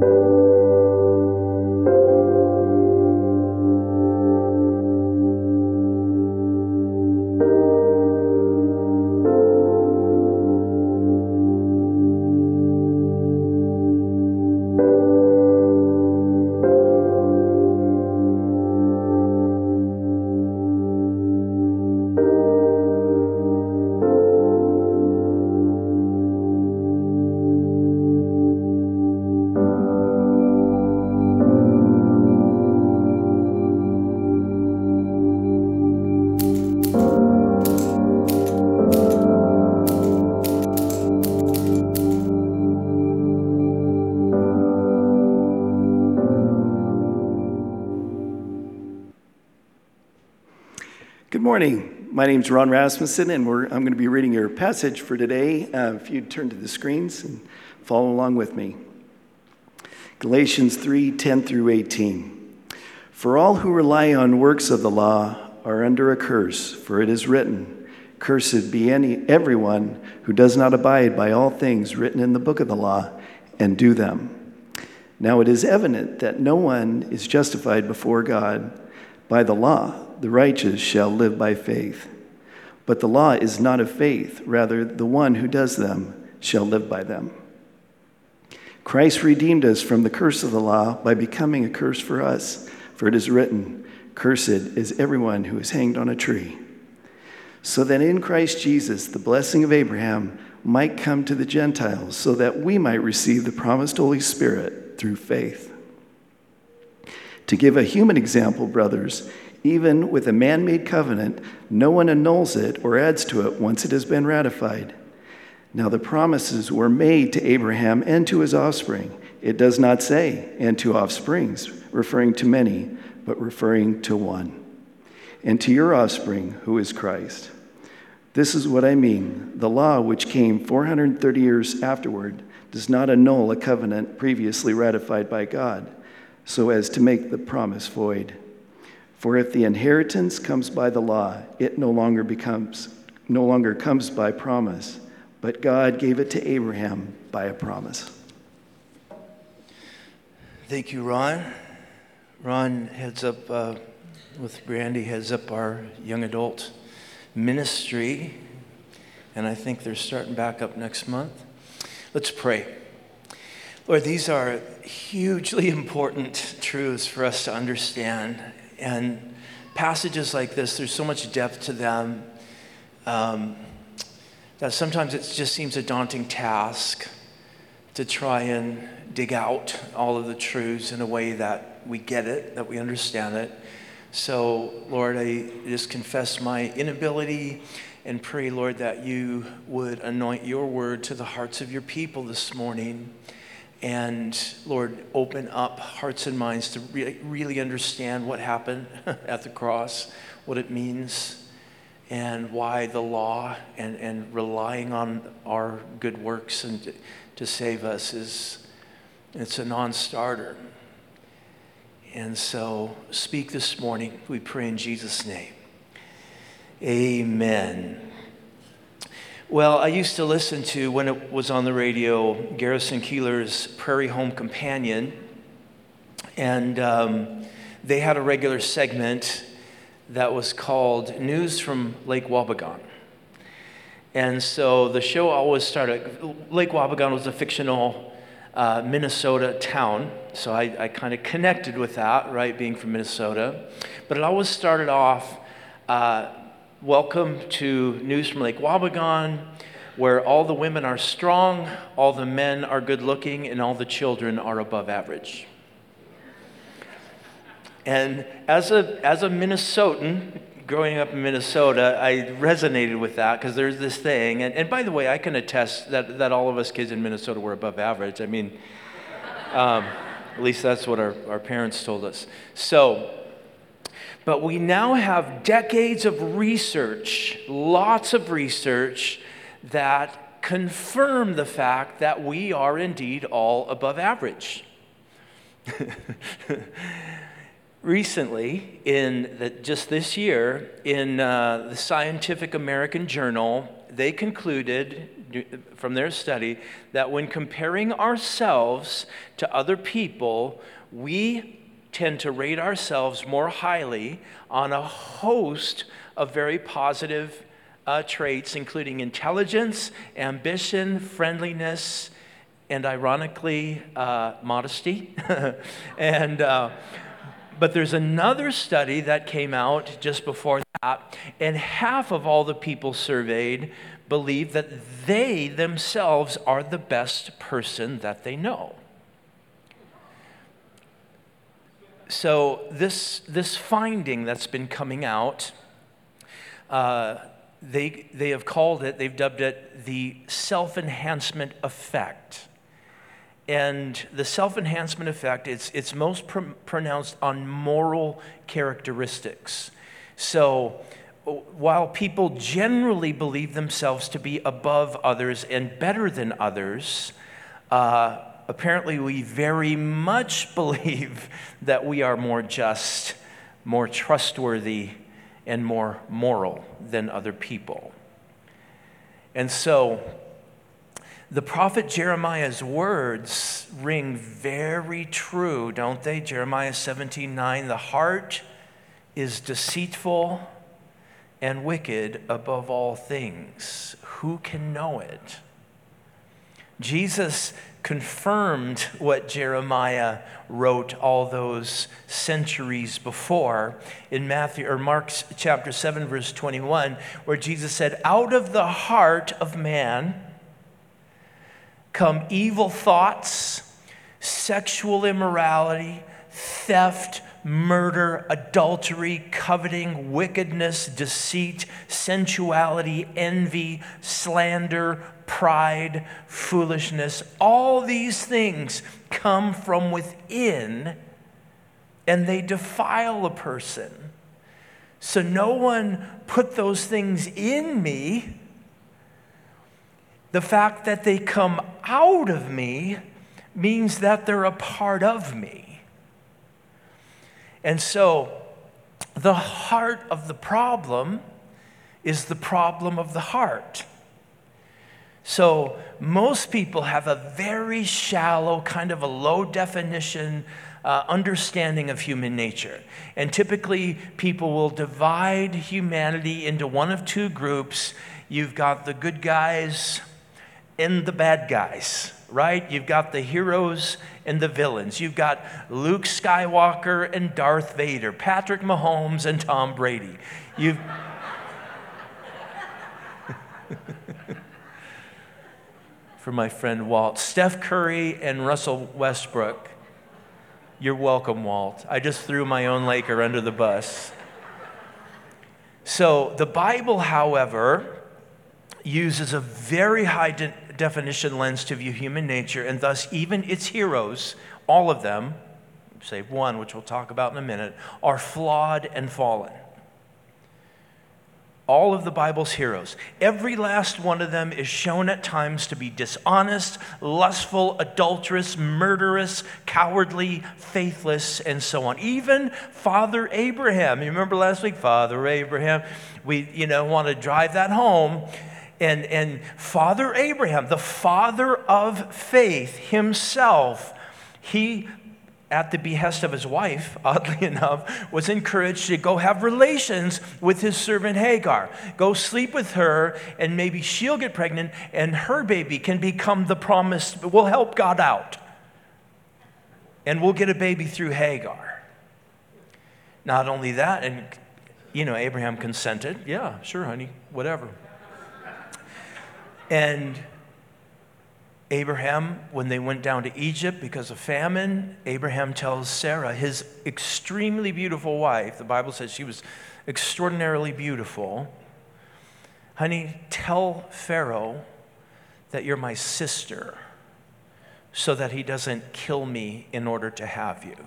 Good morning. My name is Ron Rasmussen, and I'm going to be reading your passage for today. If you'd turn to the screens and follow along with me. Galatians 3:10 through 18. For all who rely on works of the law are under a curse, for it is written, "Cursed be everyone who does not abide by all things written in the book of the law and do them." Now it is evident that no one is justified before God by the law. The righteous shall live by faith. But the law is not of faith. Rather, the one who does them shall live by them. Christ redeemed us from the curse of the law by becoming a curse for us. For it is written, "Cursed is everyone who is hanged on a tree." So that in Christ Jesus, the blessing of Abraham might come to the Gentiles, so that we might receive the promised Holy Spirit through faith. To give a human example, brothers, even with a man-made covenant, no one annuls it or adds to it once it has been ratified. Now the promises were made to Abraham and to his offspring. It does not say, "and to offsprings," referring to many, but referring to one. "And to your offspring, who is Christ." This is what I mean. The law, which came 430 years afterward, does not annul a covenant previously ratified by God, so as to make the promise void. For if the inheritance comes by the law, it no longer comes by promise, but God gave it to Abraham by a promise. Thank you, Ron. Ron heads up, with Brandy, heads up our young adult ministry, and I think they're starting back up next month. Let's pray. Lord, these are hugely important truths for us to understand. And passages like this, there's so much depth to them that sometimes it just seems a daunting task to try and dig out all of the truths in a way that we get it, that we understand it. So, Lord, I just confess my inability and pray, Lord, that you would anoint your word to the hearts of your people this morning. And Lord, open up hearts and minds to really understand what happened at the cross, what it means, and why the law and relying on our good works and to save us it's a non-starter. And so speak this morning, we pray in Jesus' name. Amen. Well, I used to listen to, when it was on the radio, Garrison Keillor's Prairie Home Companion, and they had a regular segment that was called News from Lake Wabagon. And so the show always started, Lake Wabagon was a fictional Minnesota town, so I kind of connected with that, right, being from Minnesota. But it always started off, welcome to News from Lake Wabagon, where all the women are strong, all the men are good looking, and all the children are above average. And as a Minnesotan, growing up in Minnesota, I resonated with that because there's this thing, and by the way, I can attest that all of us kids in Minnesota were above average. I mean, at least that's what our parents told us. So, but we now have decades of research, lots of research, that confirm the fact that we are indeed all above average. recently, just this year, in the Scientific American Journal, they concluded from their study that when comparing ourselves to other people, we tend to rate ourselves more highly on a host of very positive traits, including intelligence, ambition, friendliness, and ironically, modesty. But there's another study that came out just before that, and half of all the people surveyed believe that they themselves are the best person that they know. So this finding that's been coming out, they have called it, they've dubbed it the self-enhancement effect. And the self-enhancement effect, it's most pronounced on moral characteristics. So while people generally believe themselves to be above others and better than others, apparently we very much believe that we are more just, more trustworthy, and more moral than other people. And so the prophet Jeremiah's words ring very true, don't they? Jeremiah 17:9, the heart is deceitful and wicked above all things. Who can know it? Jesus confirmed what Jeremiah wrote all those centuries before in Mark chapter 7, verse 21, where Jesus said, out of the heart of man come evil thoughts, sexual immorality, theft, murder, adultery, coveting, wickedness, deceit, sensuality, envy, slander, pride, foolishness. All these things come from within, and they defile a person. So no one put those things in me. The fact that they come out of me means that they're a part of me. And so the heart of the problem is the problem of the heart. So most people have a very shallow, kind of a low definition understanding of human nature. And typically people will divide humanity into one of two groups. You've got the good guys and the bad guys, right? You've got the heroes and the villains. You've got Luke Skywalker and Darth Vader, Patrick Mahomes and Tom Brady. For my friend Walt, Steph Curry and Russell Westbrook. You're welcome, Walt. I just threw my own Laker under the bus. So the Bible, however, uses a very high definition lens to view human nature, and thus even its heroes, all of them, save one, which we'll talk about in a minute, are flawed and fallen. All of the Bible's heroes, every last one of them is shown at times to be dishonest, lustful, adulterous, murderous, cowardly, faithless, and so on. Even Father Abraham, you remember last week, Father Abraham, we want to drive that home. And Father Abraham, the father of faith himself, he, at the behest of his wife, oddly enough, was encouraged to go have relations with his servant Hagar. Go sleep with her, and maybe she'll get pregnant, and her baby can become the promised, we'll help God out. And we'll get a baby through Hagar. Not only that, and Abraham consented. Yeah, sure, honey, whatever. And Abraham, when they went down to Egypt because of famine, Abraham tells Sarah, his extremely beautiful wife, the Bible says she was extraordinarily beautiful, honey, tell Pharaoh that you're my sister so that he doesn't kill me in order to have you.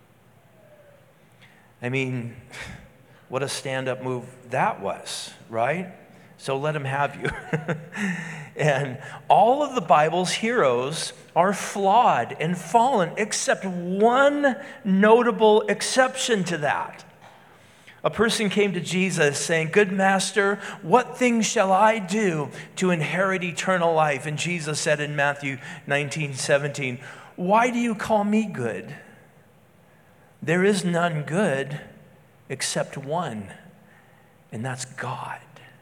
I mean, what a stand-up move that was, right? So let him have you. And all of the Bible's heroes are flawed and fallen, except one notable exception to that. A person came to Jesus saying, "Good master, what things shall I do to inherit eternal life?" And Jesus said in Matthew 19:17, "Why do you call me good? There is none good except one, and that's God."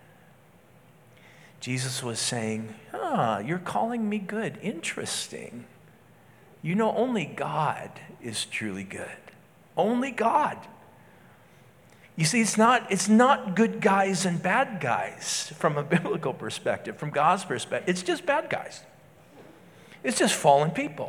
Jesus was saying, "You're calling me good. Interesting. You know, only God is truly good. Only God." You see, it's not good guys and bad guys from a biblical perspective, from God's perspective. It's just bad guys. It's just fallen people.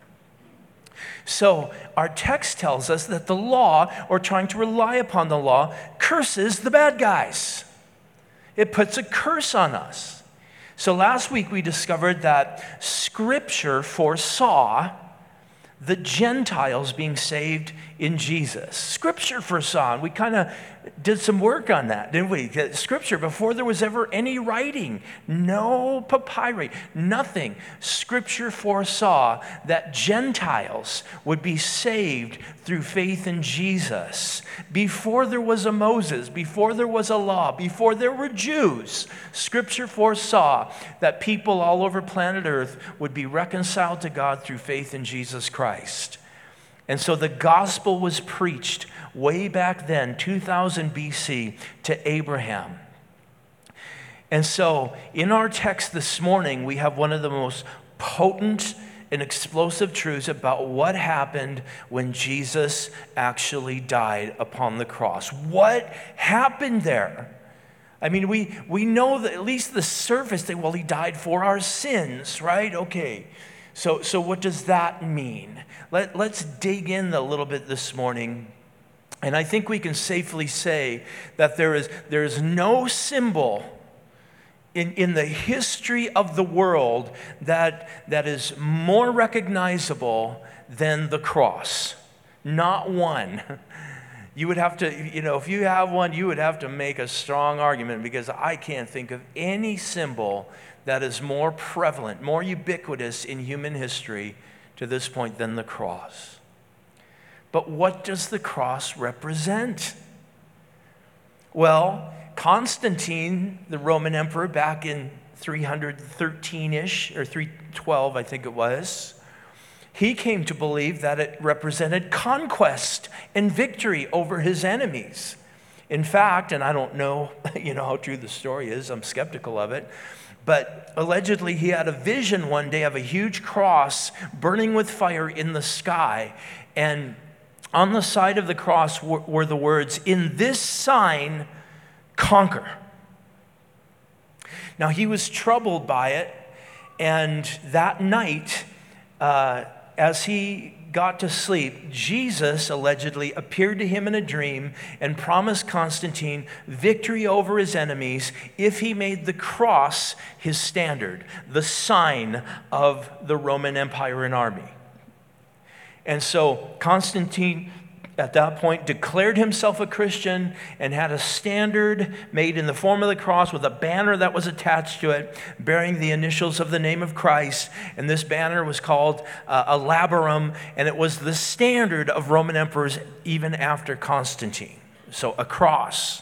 So our text tells us that the law, or trying to rely upon the law, curses the bad guys. It puts a curse on us. So last week we discovered that Scripture foresaw the Gentiles being saved in Jesus. Scripture foresaw, and we kind of did some work on that, didn't we? Scripture, before there was ever any writing, no papyri, nothing. Scripture foresaw that Gentiles would be saved through faith in Jesus. Before there was a Moses, before there was a law, before there were Jews, Scripture foresaw that people all over planet Earth would be reconciled to God through faith in Jesus Christ. And so the gospel was preached way back then, 2000 BC, to Abraham. And so in our text this morning, we have one of the most potent and explosive truths about what happened when Jesus actually died upon the cross. What happened there? I mean, we know that at least the surface that, well, he died for our sins, right? Okay. So what does that mean? Let's dig in a little bit this morning. And I think we can safely say that there is no symbol in the history of the world that is more recognizable than the cross. Not one. You would have to, if you have one, you would have to make a strong argument, because I can't think of any symbol that is more prevalent, more ubiquitous in human history to this point than the cross. But what does the cross represent? Well, Constantine, the Roman emperor, back in 313-ish, or 312, I think it was, he came to believe that it represented conquest and victory over his enemies. In fact, and I don't know, how true the story is, I'm skeptical of it, but allegedly he had a vision one day of a huge cross burning with fire in the sky, and on the side of the cross were the words, "In this sign, conquer." Now he was troubled by it, and that night, as he got to sleep, Jesus allegedly appeared to him in a dream and promised Constantine victory over his enemies if he made the cross his standard, the sign of the Roman Empire and army. And so Constantine, at that point, declared himself a Christian and had a standard made in the form of the cross with a banner that was attached to it bearing the initials of the name of Christ. And this banner was called a labarum, and it was the standard of Roman emperors even after Constantine. So a cross.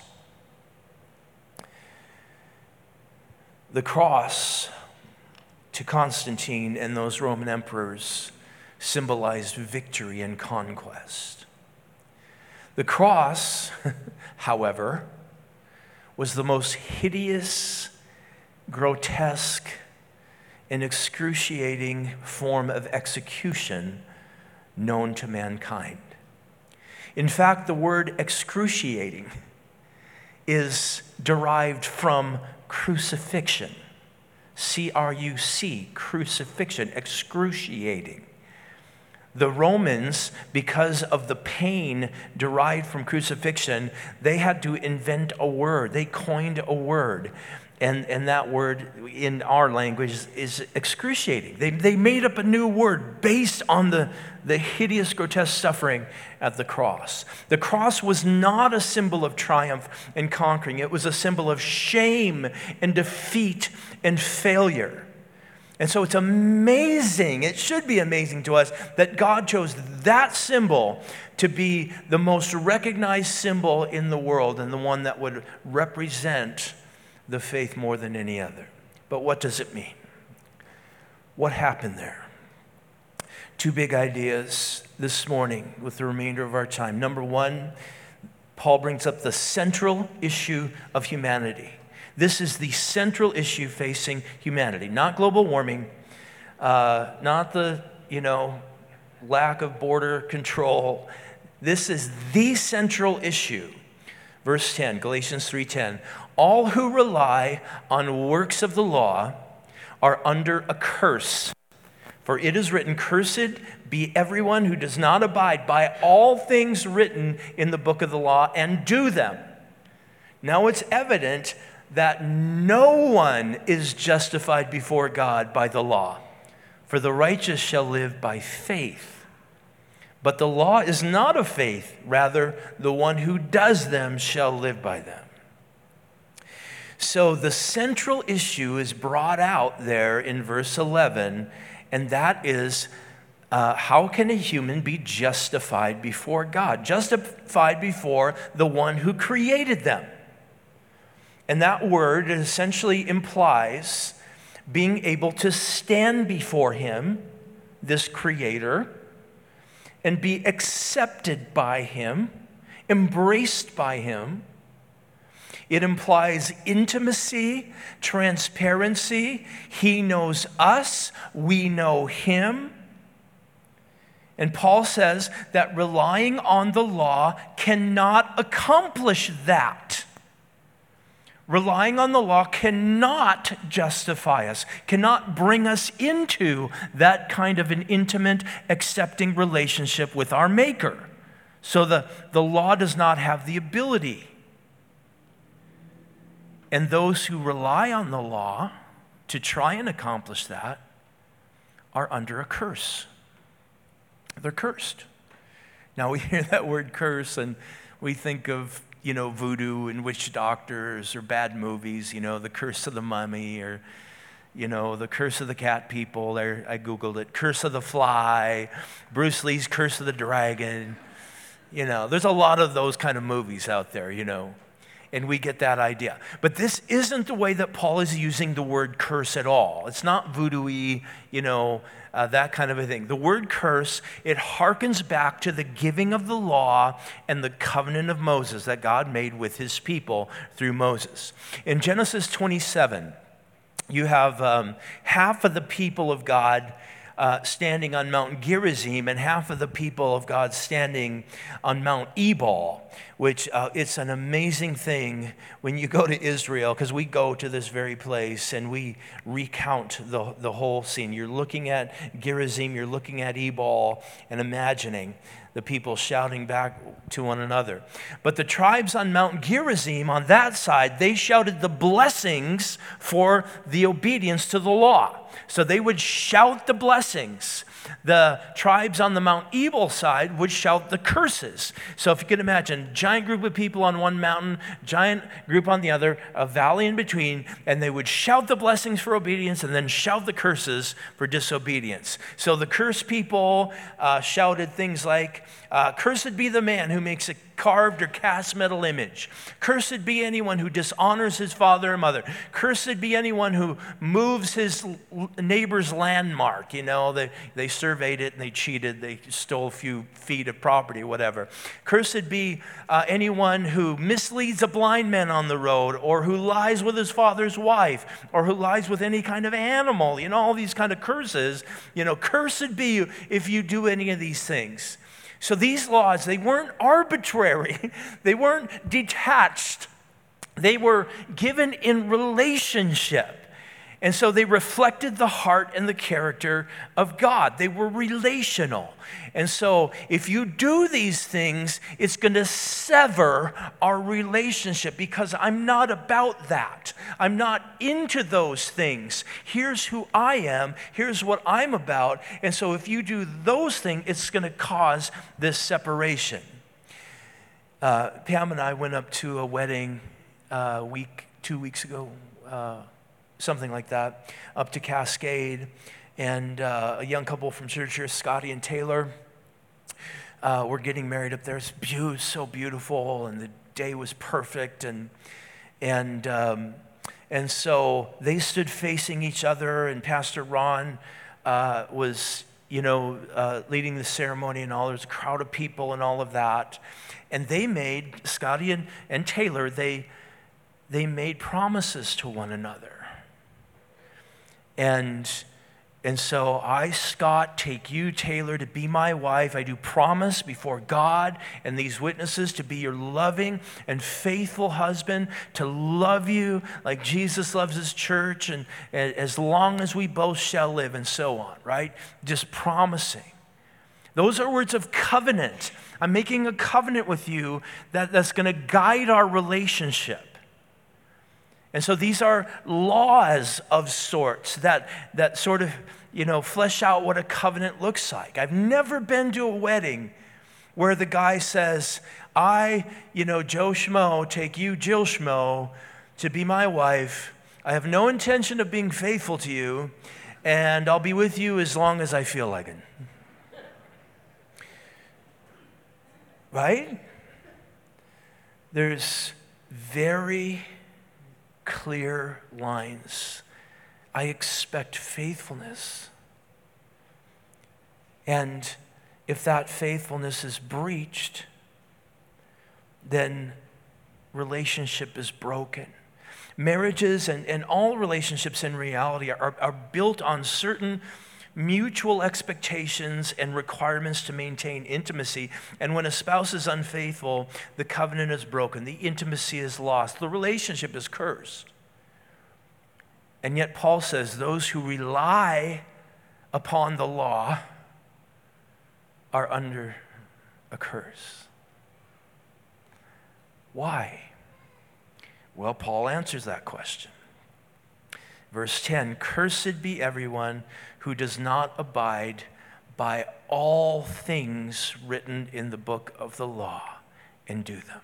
The cross to Constantine and those Roman emperors symbolized victory and conquest. The cross, however, was the most hideous, grotesque, and excruciating form of execution known to mankind. In fact, the word excruciating is derived from crucifixion. C-R-U-C, crucifixion, excruciating. The Romans, because of the pain derived from crucifixion, they had to invent a word. They coined a word. And that word in our language is excruciating. They made up a new word based on the hideous, grotesque suffering at the cross. The cross was not a symbol of triumph and conquering. It was a symbol of shame and defeat and failure. And so it's amazing, it should be amazing to us, that God chose that symbol to be the most recognized symbol in the world and the one that would represent the faith more than any other. But what does it mean? What happened there? Two big ideas this morning with the remainder of our time. Number one, Paul brings up the central issue of humanity. This is the central issue facing humanity, not global warming, not the, lack of border control. This is the central issue. Verse 10, Galatians 3:10. All who rely on works of the law are under a curse. For it is written, cursed be everyone who does not abide by all things written in the book of the law and do them. Now it's evident that no one is justified before God by the law. For the righteous shall live by faith. But the law is not of faith. Rather, the one who does them shall live by them. So the central issue is brought out there in verse 11, and that is, how can a human be justified before God? Justified before the one who created them. And that word essentially implies being able to stand before him, this creator, and be accepted by him, embraced by him. It implies intimacy, transparency. He knows us, we know him. And Paul says that relying on the law cannot accomplish that. Relying on the law cannot justify us, cannot bring us into that kind of an intimate, accepting relationship with our Maker. So the law does not have the ability. And those who rely on the law to try and accomplish that are under a curse. They're cursed. Now we hear that word curse and we think of voodoo and witch doctors or bad movies, the Curse of the Mummy or, the Curse of the Cat People. There, I Googled it. Curse of the Fly, Bruce Lee's Curse of the Dragon. There's a lot of those kind of movies out there, and we get that idea. But this isn't the way that Paul is using the word curse at all. It's not voodoo-y, that kind of a thing. The word curse, it harkens back to the giving of the law and the covenant of Moses that God made with his people through Moses. In Genesis 27, you have half of the people of God standing on Mount Gerizim and half of the people of God standing on Mount Ebal, which it's an amazing thing when you go to Israel, because we go to this very place and we recount the whole scene. You're looking at Gerizim, you're looking at Ebal and imagining the people shouting back to one another. But the tribes on Mount Gerizim, on that side, they shouted the blessings for the obedience to the law. So they would shout the blessings. The tribes on the Mount Ebal side would shout the curses. So if you can imagine, giant group of people on one mountain, giant group on the other, a valley in between, and they would shout the blessings for obedience and then shout the curses for disobedience. So the cursed people shouted things like, cursed be the man who makes a carved or cast metal image. Cursed be anyone who dishonors his father or mother. Cursed be anyone who moves his neighbor's landmark. They surveyed it and they cheated. They stole a few feet of property, whatever. Cursed be anyone who misleads a blind man on the road, or who lies with his father's wife, or who lies with any kind of animal. All these kind of curses. Cursed be you if you do any of these things. So these laws, they weren't arbitrary. They weren't detached. They were given in relationship. And so they reflected the heart and the character of God. They were relational. And so if you do these things, it's going to sever our relationship because I'm not about that. I'm not into those things. Here's who I am. Here's what I'm about. And so if you do those things, it's going to cause this separation. Pam and I went up to a wedding 2 weeks ago, something like that, up to Cascade, and a young couple from church here, Scotty and Taylor, were getting married up there. It's so beautiful, and the day was perfect, and so they stood facing each other, and Pastor Ron was, leading the ceremony and all. There was a crowd of people and all of that, and they made, Scotty and Taylor, they made promises to one another. And so I, Scott, take you, Taylor, to be my wife. I do promise before God and these witnesses to be your loving and faithful husband, to love you like Jesus loves his church, and as long as we both shall live, and so on, right? Just promising. Those are words of covenant. I'm making a covenant with you that's going to guide our relationship. And so these are laws of sorts that sort of, flesh out what a covenant looks like. I've never been to a wedding where the guy says, I, Joe Schmo, take you, Jill Schmo, to be my wife. I have no intention of being faithful to you, and I'll be with you as long as I feel like it. Right? There's very clear lines. I expect faithfulness. And if that faithfulness is breached, then relationship is broken. Marriages and all relationships in reality are built on certain mutual expectations and requirements to maintain intimacy. And when a spouse is unfaithful, the covenant is broken, the intimacy is lost, the relationship is cursed. And yet Paul says those who rely upon the law are under a curse. Why? Well, Paul answers that question. Verse 10, cursed be everyone who does not abide by all things written in the book of the law and do them.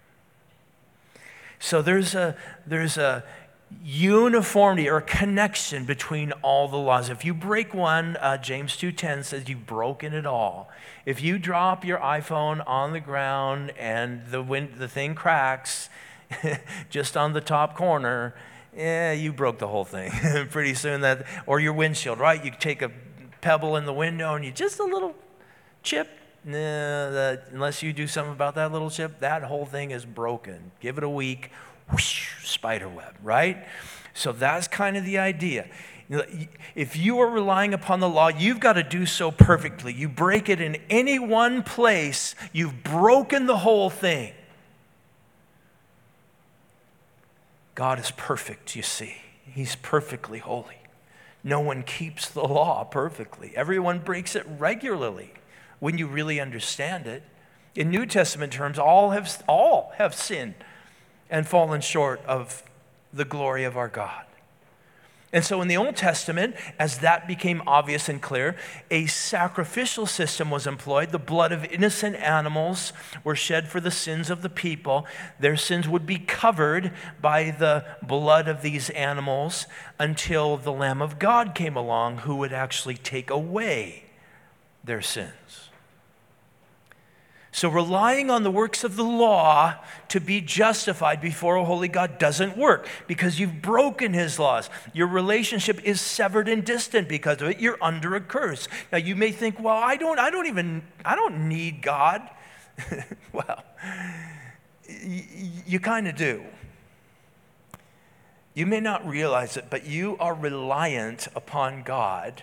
So there's a uniformity or a connection between all the laws. If you break one, James 2:10 says you've broken it all. If you drop your iPhone on the ground and the thing cracks just on the top corner, you broke the whole thing. Pretty soon or your windshield, right? You take a pebble in the window and just a little chip. Unless you do something about that little chip, that whole thing is broken. Give it a week, whoosh, spider web, right? So that's kind of the idea. If you are relying upon the law, you've got to do so perfectly. You break it in any one place, you've broken the whole thing. God is perfect, you see. He's perfectly holy. No one keeps the law perfectly. Everyone breaks it regularly when you really understand it. In New Testament terms, all have sinned and fallen short of the glory of our God. And so in the Old Testament, as that became obvious and clear, a sacrificial system was employed. The blood of innocent animals were shed for the sins of the people. Their sins would be covered by the blood of these animals until the Lamb of God came along, who would actually take away their sins. So relying on the works of the law to be justified before a holy God doesn't work, because you've broken his laws. Your relationship is severed and distant because of it. You're under a curse. Now you may think, well, I don't need God. Well, you kind of do. You may not realize it, but you are reliant upon God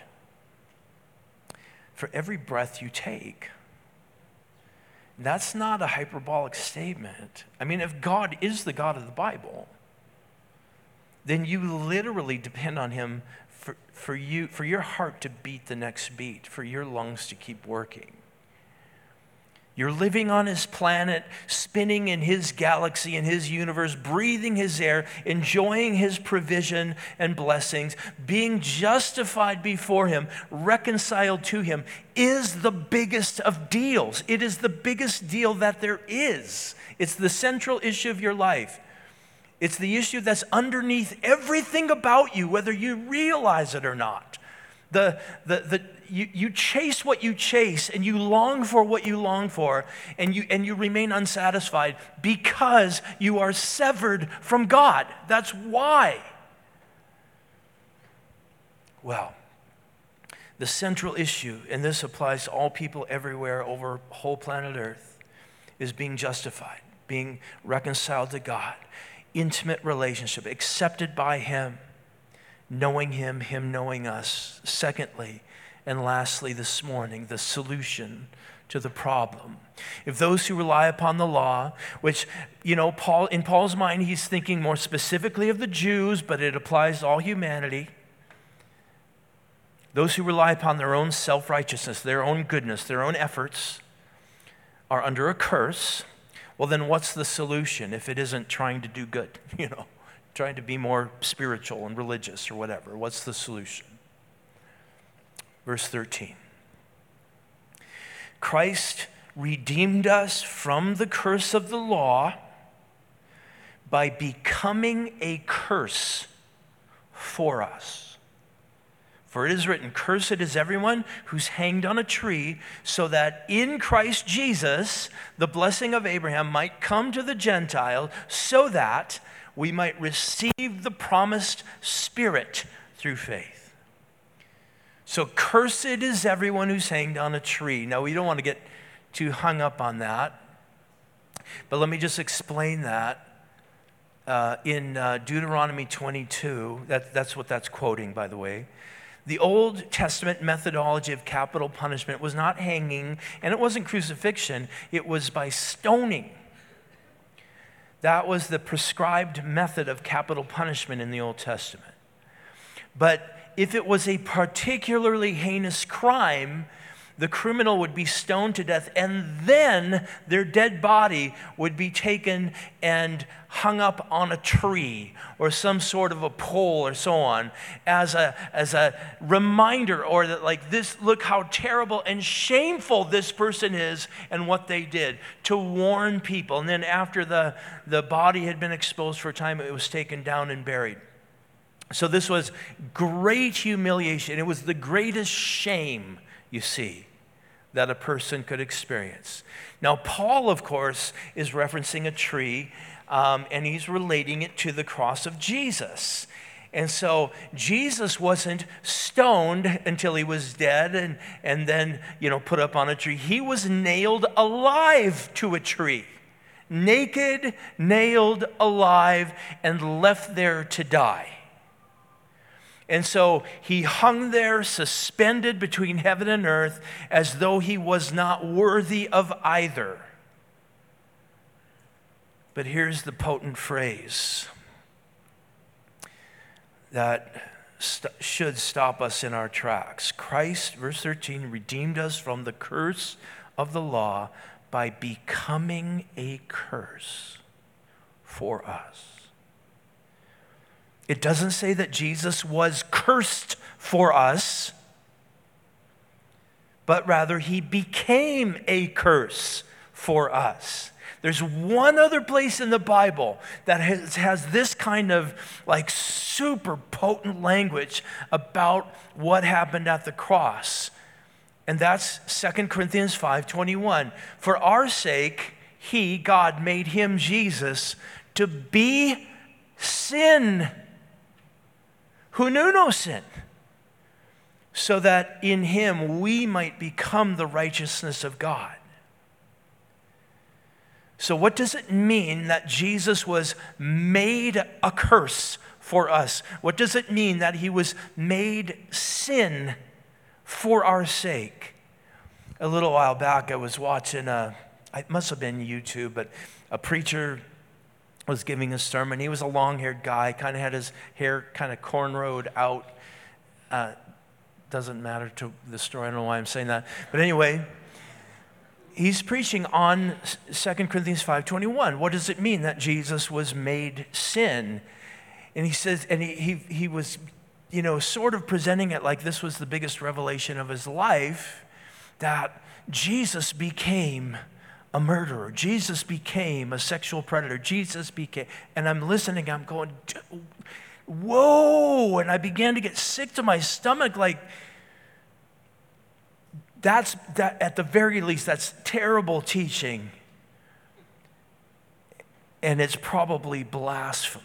for every breath you take. That's not a hyperbolic statement. I mean, if God is the God of the Bible, then you literally depend on him for your heart to beat the next beat, for your lungs to keep working. You're living on his planet, spinning in his galaxy, in his universe, breathing his air, enjoying his provision and blessings, being justified before him, reconciled to him, is the biggest of deals. It is the biggest deal that there is. It's the central issue of your life. It's the issue that's underneath everything about you, whether you realize it or not. You chase what you chase, and you long for what you long for, and you remain unsatisfied because you are severed from God. That's why. Well, the central issue, and this applies to all people everywhere over whole planet Earth, is being justified, being reconciled to God, intimate relationship, accepted by him, knowing him, him knowing us. Secondly, and lastly this morning, the solution to the problem. If those who rely upon the law, which, in Paul's mind, he's thinking more specifically of the Jews, but it applies to all humanity. Those who rely upon their own self-righteousness, their own goodness, their own efforts, are under a curse. Well, then what's the solution if it isn't trying to do good, trying to be more spiritual and religious or whatever? What's the solution? Verse 13. Christ redeemed us from the curse of the law by becoming a curse for us. For it is written, "Cursed is everyone who's hanged on a tree, so that in Christ Jesus the blessing of Abraham might come to the Gentiles, so that we might receive the promised Spirit through faith." So cursed is everyone who's hanged on a tree. Now, we don't want to get too hung up on that, but let me just explain that. In Deuteronomy 22, that's what that's quoting, by the way. The Old Testament methodology of capital punishment was not hanging, and it wasn't crucifixion. It was by stoning. That was the prescribed method of capital punishment in the Old Testament. But if it was a particularly heinous crime, the criminal would be stoned to death, and then their dead body would be taken and hung up on a tree or some sort of a pole or so on as a reminder, or that, like, this, look how terrible and shameful this person is and what they did, to warn people. And then after the body had been exposed for a time, it was taken down and buried. So this was great humiliation. It was the greatest shame, you see, that a person could experience. Now, Paul, of course, is referencing a tree, and he's relating it to the cross of Jesus. And so Jesus wasn't stoned until he was dead and then, put up on a tree. He was nailed alive to a tree. Naked, nailed alive, and left there to die. And so he hung there, suspended between heaven and earth, as though he was not worthy of either. But here's the potent phrase that should stop us in our tracks. Christ, verse 13, redeemed us from the curse of the law by becoming a curse for us. It doesn't say that Jesus was cursed for us, but rather he became a curse for us. There's one other place in the Bible that has this kind of like super potent language about what happened at the cross. And that's 2 Corinthians 5:21. For our sake, he, God, made him, Jesus, to be sin, who knew no sin, so that in him we might become the righteousness of God. So what does it mean that Jesus was made a curse for us? What does it mean that he was made sin for our sake? A little while back I was watching it must have been YouTube, but a preacher was giving a sermon. He was a long-haired guy, kind of had his hair kind of cornrowed out. Doesn't matter to the story. I don't know why I'm saying that. But anyway, he's preaching on 2 Corinthians 5:21. What does it mean that Jesus was made sin? And he says, and he was, sort of presenting it like this was the biggest revelation of his life, that Jesus became a murderer. Jesus became a sexual predator. Jesus became, and I'm listening, I'm going, whoa, and I began to get sick to my stomach, like, that at the very least, that's terrible teaching, and it's probably blasphemy.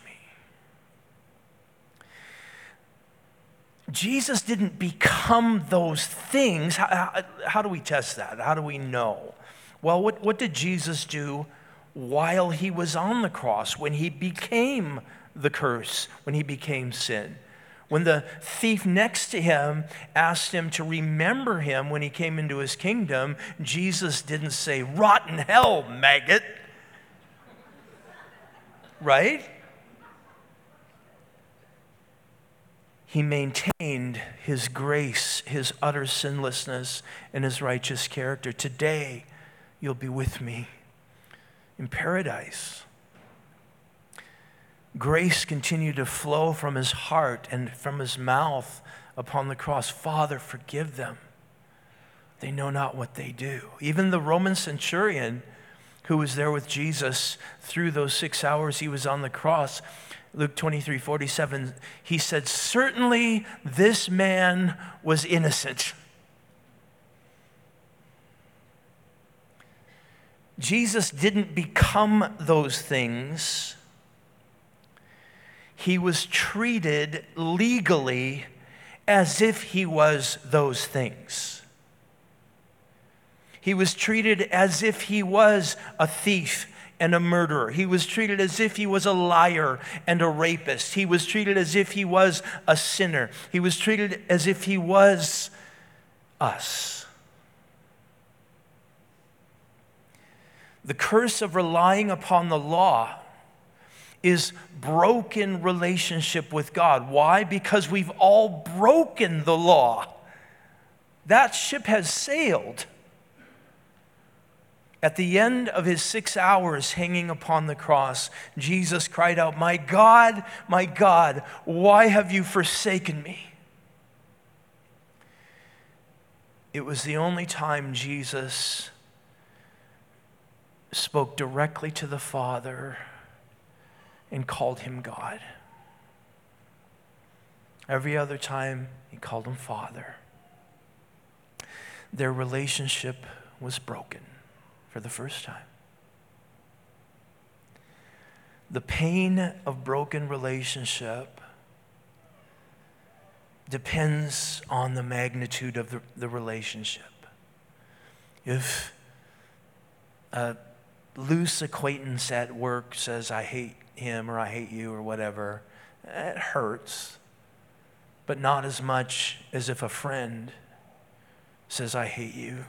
Jesus didn't become those things. How do we test that? How do we know? Well, what did Jesus do while he was on the cross, when he became the curse, when he became sin? When the thief next to him asked him to remember him when he came into his kingdom, Jesus didn't say, "Rotten hell, maggot." Right? He maintained his grace, his utter sinlessness, and his righteous character. Today, you'll be with me in paradise. Grace continued to flow from his heart and from his mouth upon the cross. Father, forgive them. They know not what they do. Even the Roman centurion who was there with Jesus through those 6 hours he was on the cross, Luke 23:47, he said, "Certainly this man was innocent." Jesus didn't become those things. He was treated legally as if he was those things. He was treated as if he was a thief and a murderer. He was treated as if he was a liar and a rapist. He was treated as if he was a sinner. He was treated as if he was us. The curse of relying upon the law is broken relationship with God. Why? Because we've all broken the law. That ship has sailed. At the end of his 6 hours hanging upon the cross, Jesus cried out, my God, why have you forsaken me?" It was the only time Jesus spoke directly to the Father and called him God. Every other time, he called him Father. Their relationship was broken for the first time. The pain of broken relationship depends on the magnitude of the relationship. If a loose acquaintance at work says, "I hate him," or "I hate you," or whatever, it hurts, but not as much as if a friend says, "I hate you."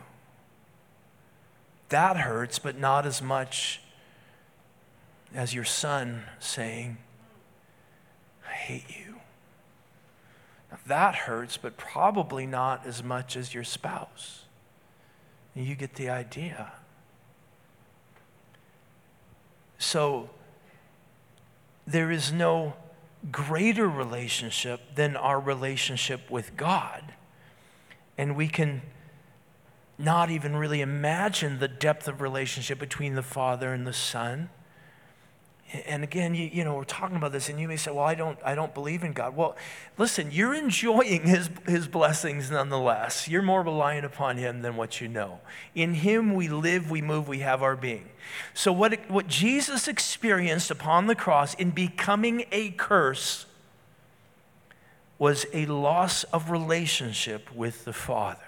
That hurts, but not as much as your son saying, "I hate you." Now, that hurts, but probably not as much as your spouse. You get the idea. So, there is no greater relationship than our relationship with God. And we can not even really imagine the depth of relationship between the Father and the Son. And again, you know, we're talking about this, and you may say, "Well, I don't believe in God." Well, listen, you're enjoying his blessings nonetheless. You're more reliant upon him than what you know. In him we live, we move, we have our being. So what Jesus experienced upon the cross in becoming a curse was a loss of relationship with the Father.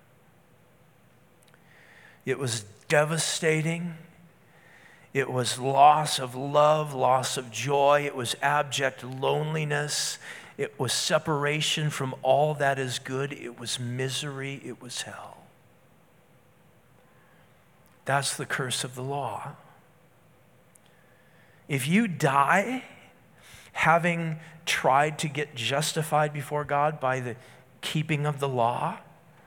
It was devastating. It was loss of love, loss of joy. It was abject loneliness. It was separation from all that is good. It was misery. It was hell. That's the curse of the law. If you die having tried to get justified before God by the keeping of the law,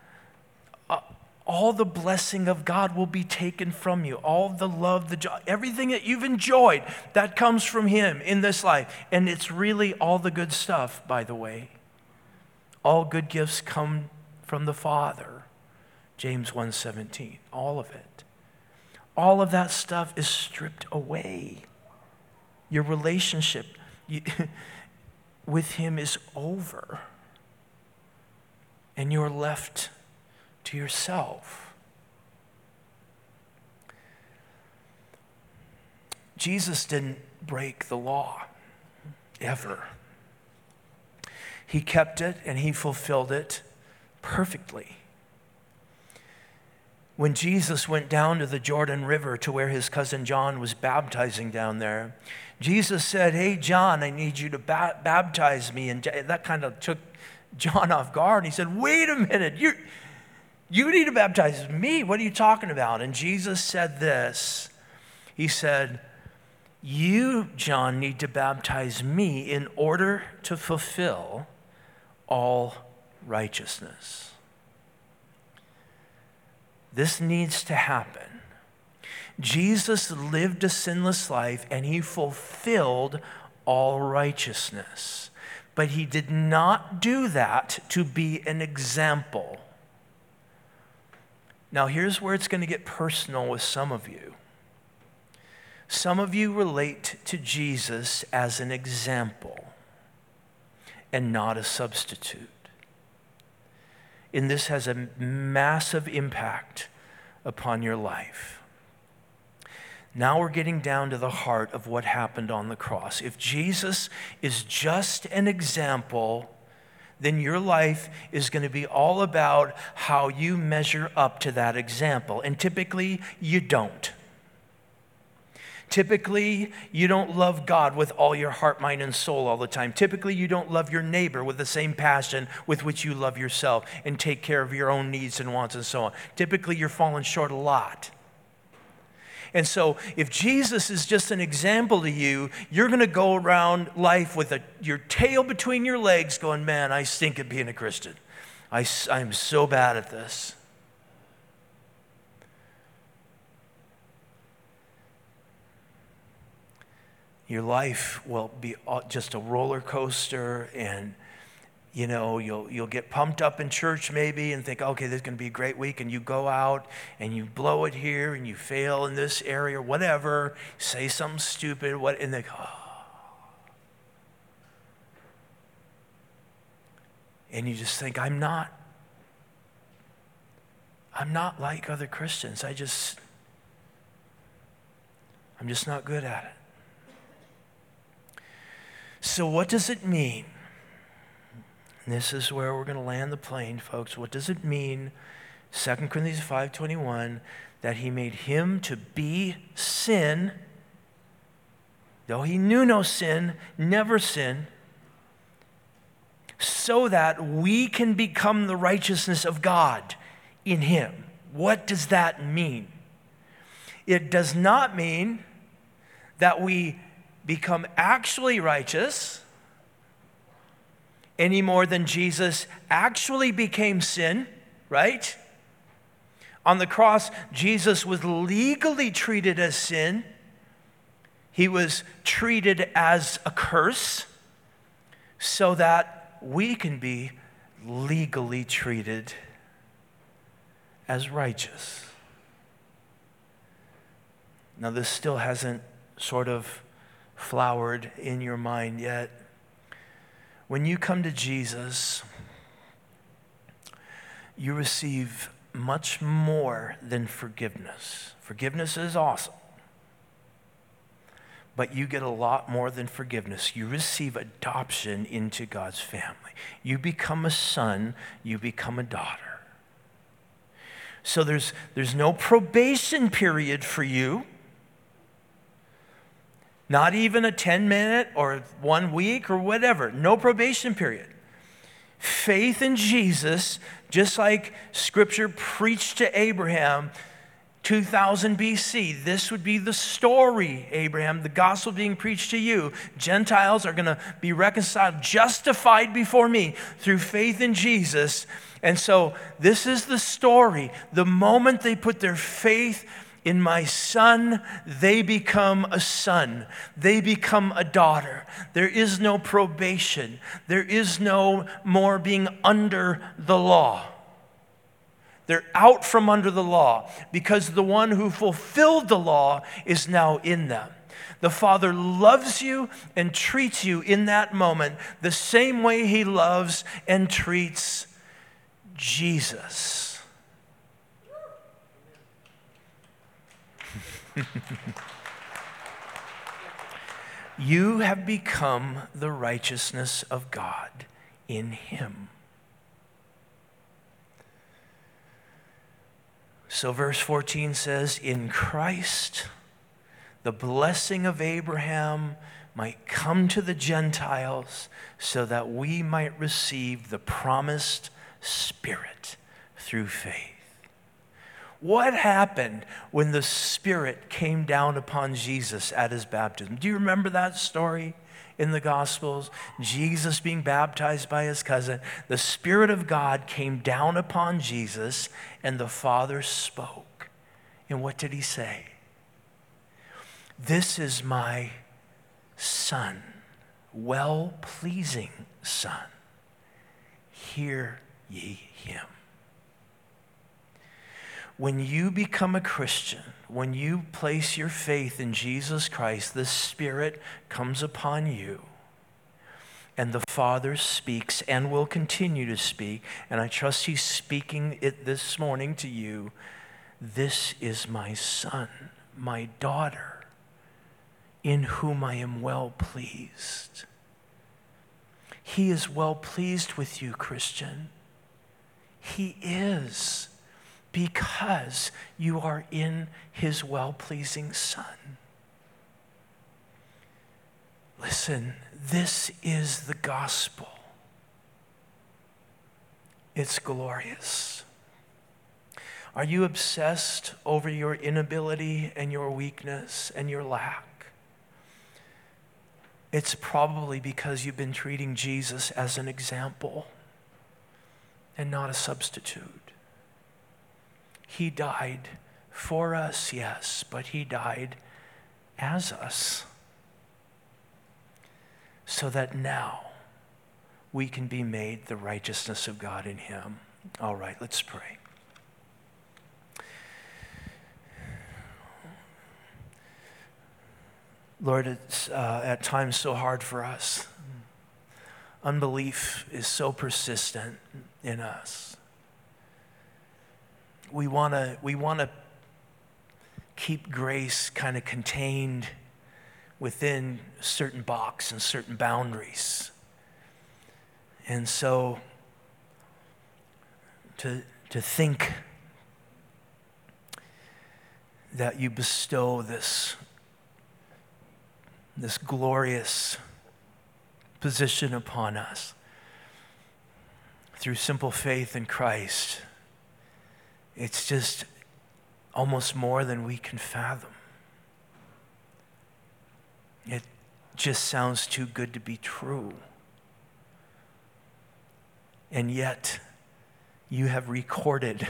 all the blessing of God will be taken from you. All the love, the joy, everything that you've enjoyed, that comes from Him in this life. And it's really all the good stuff, by the way. All good gifts come from the Father. James 1:17, all of it. All of that stuff is stripped away. Your relationship with Him is over. And you're left to yourself. Jesus didn't break the law, ever. He kept it and He fulfilled it perfectly. When Jesus went down to the Jordan River to where his cousin John was baptizing down there, Jesus said, "Hey, John, I need you to baptize me." And that kind of took John off guard. He said, "Wait a minute, you need to baptize me? What are you talking about?" And Jesus said this. He said, "You, John, need to baptize me in order to fulfill all righteousness." This needs to happen. Jesus lived a sinless life and He fulfilled all righteousness. But He did not do that to be an example. Now, here's where it's going to get personal with some of you. Some of you relate to Jesus as an example and not a substitute. And this has a massive impact upon your life. Now we're getting down to the heart of what happened on the cross. If Jesus is just an example, then your life is going to be all about how you measure up to that example. And typically, you don't. Typically, you don't love God with all your heart, mind, and soul all the time. Typically, you don't love your neighbor with the same passion with which you love yourself and take care of your own needs and wants and so on. Typically, you're falling short a lot. And so, if Jesus is just an example to you, you're going to go around life with your tail between your legs going, "Man, I stink at being a Christian. I'm so bad at this." Your life will be just a roller coaster, and you'll get pumped up in church maybe and think, "Okay, this is going to be a great week," and you go out and you blow it here and you fail in this area or whatever, say something stupid, and they go, "Oh." And you just think, I'm not like other Christians. I'm just not good at it. So what does it mean? And this is where we're going to land the plane, folks. What does it mean, 2 Corinthians 5:21, that He made Him to be sin, though He knew no sin, never sinned, so that we can become the righteousness of God in Him? What does that mean? It does not mean that we become actually righteous any more than Jesus actually became sin, right? On the cross, Jesus was legally treated as sin. He was treated as a curse so that we can be legally treated as righteous. Now, this still hasn't sort of flowered in your mind yet. When you come to Jesus, you receive much more than forgiveness. Forgiveness is awesome, but you get a lot more than forgiveness. You receive adoption into God's family. You become a son, you become a daughter. So there's no probation period for you. Not even a 10-minute or 1 week or whatever. No probation period. Faith in Jesus, just like Scripture preached to Abraham, 2000 BC, this would be the story, Abraham, the gospel being preached to you. Gentiles are going to be reconciled, justified before me through faith in Jesus. And so this is the story. The moment they put their faith in my son, they become a son. They become a daughter. There is no probation. There is no more being under the law. They're out from under the law because the one who fulfilled the law is now in them. The Father loves you and treats you in that moment the same way he loves and treats Jesus. You have become the righteousness of God in him. So verse 14 says, in Christ, the blessing of Abraham might come to the Gentiles so that we might receive the promised Spirit through faith. What happened when the Spirit came down upon Jesus at his baptism? Do you remember that story in the Gospels? Jesus being baptized by his cousin. The Spirit of God came down upon Jesus and the Father spoke. And what did he say? This is my Son, well-pleasing Son. Hear ye him. When you become a Christian, when you place your faith in Jesus Christ, the Spirit comes upon you. And the Father speaks and will continue to speak. And I trust he's speaking it this morning to you. This is my son, my daughter, in whom I am well pleased. He is well pleased with you, Christian. He is, because you are in his well-pleasing Son. Listen, this is the gospel. It's glorious. Are you obsessed over your inability and your weakness and your lack? It's probably because you've been treating Jesus as an example and not a substitute. He died for us, yes, but he died as us so that now we can be made the righteousness of God in him. All right, let's pray. Lord, it's at times so hard for us. Unbelief is so persistent in us. We want to keep grace kind of contained within a certain box and certain boundaries. And so to think that you bestow this glorious position upon us through simple faith in Christ, it's just almost more than we can fathom. It just sounds too good to be true. And yet, you have recorded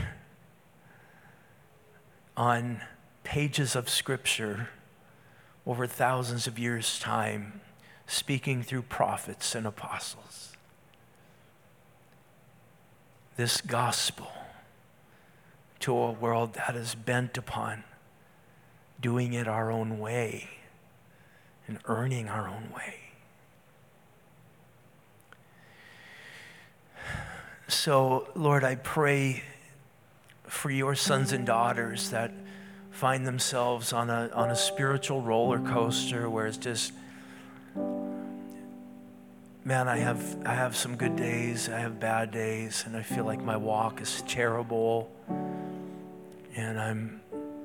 on pages of Scripture over thousands of years' time, speaking through prophets and apostles, this gospel to a world that is bent upon doing it our own way and earning our own way. So, Lord, I pray for your sons and daughters that find themselves on a spiritual roller coaster where it's just, man, I have some good days, I have bad days, and I feel like my walk is terrible, and I'm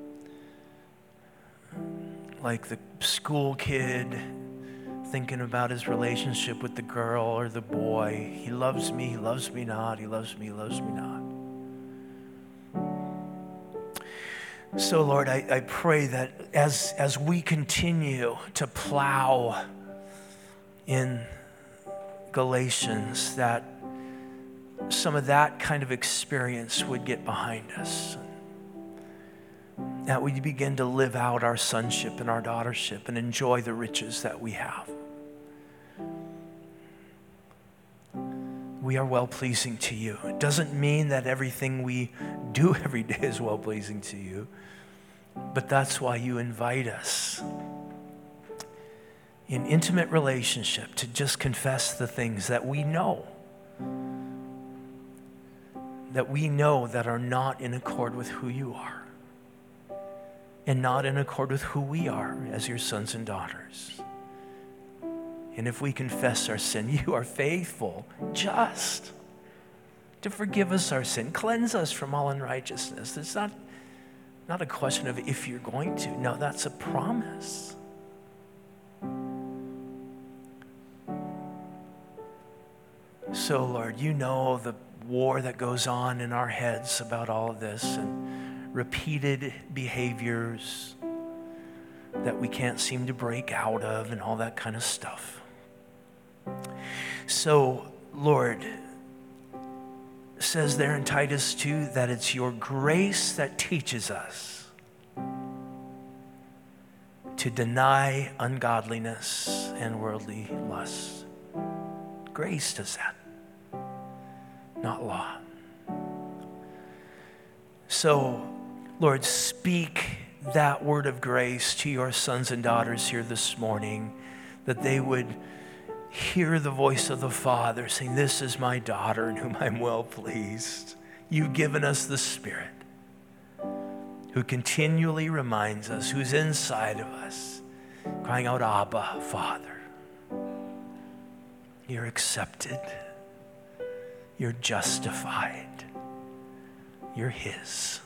like the school kid thinking about his relationship with the girl or the boy. He loves me not, he loves me not. So, Lord, I pray that as we continue to plow in Galatians, that some of that kind of experience would get behind us, that we begin to live out our sonship and our daughtership and enjoy the riches that we have. We are well-pleasing to you. It doesn't mean that everything we do every day is well-pleasing to you, but that's why you invite us in intimate relationship to just confess the things that we know that are not in accord with who you are and not in accord with who we are as your sons and daughters. And if we confess our sin, you are faithful, just to forgive us our sin, cleanse us from all unrighteousness. It's not a question of if you're going to. No, that's a promise. So, Lord, you know the war that goes on in our heads about all of this and repeated behaviors that we can't seem to break out of and all that kind of stuff. So, Lord, says there in Titus 2 that it's your grace that teaches us to deny ungodliness and worldly lusts. Grace does that, not law. So, Lord, speak that word of grace to your sons and daughters here this morning, that they would hear the voice of the Father saying, this is my daughter in whom I'm well pleased. You've given us the Spirit who continually reminds us, who's inside of us, crying out, Abba, Father. You're accepted. You're justified. You're His.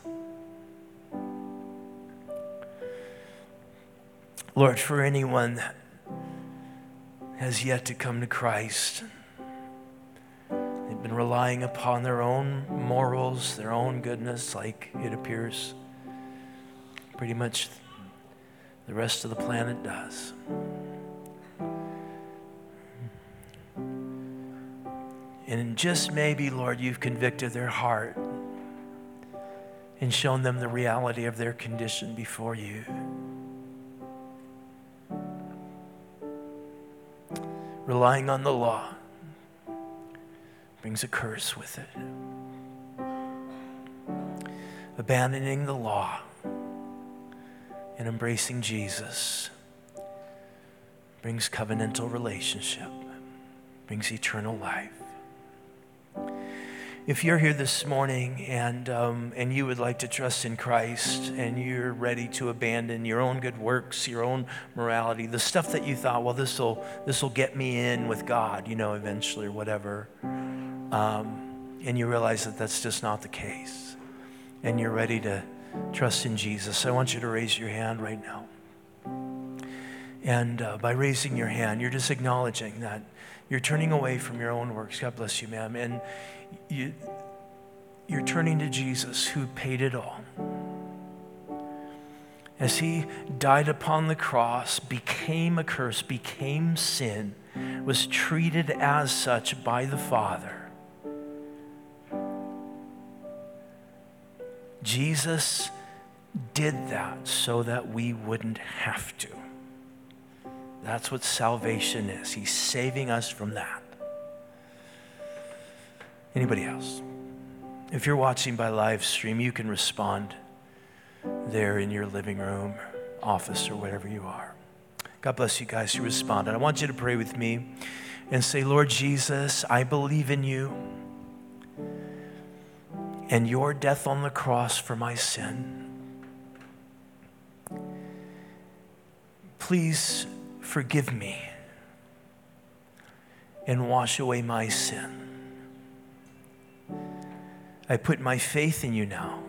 Lord, for anyone that has yet to come to Christ, they've been relying upon their own morals, their own goodness, like it appears pretty much the rest of the planet does. And just maybe, Lord, you've convicted their heart and shown them the reality of their condition before you. Relying on the law brings a curse with it. Abandoning the law and embracing Jesus brings covenantal relationship, brings eternal life. If you're here this morning and you would like to trust in Christ and you're ready to abandon your own good works, your own morality, the stuff that you thought, well, this will get me in with God, eventually or whatever, and you realize that that's just not the case, and you're ready to trust in Jesus, I want you to raise your hand right now. And by raising your hand, you're just acknowledging that you're turning away from your own works. God bless you, ma'am. And you're turning to Jesus, who paid it all. As He died upon the cross, became a curse, became sin, was treated as such by the Father. Jesus did that so that we wouldn't have to. That's what salvation is. He's saving us from that. Anybody else? If you're watching by live stream, you can respond there in your living room, office, or wherever you are. God bless you guys who responded. I want you to pray with me and say, Lord Jesus, I believe in you and your death on the cross for my sin. Please forgive me and wash away my sin. I put my faith in you now.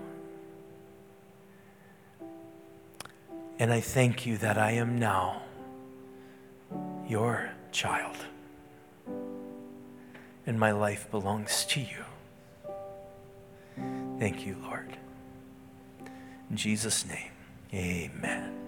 And I thank you that I am now your child. And my life belongs to you. Thank you, Lord. In Jesus' name, amen.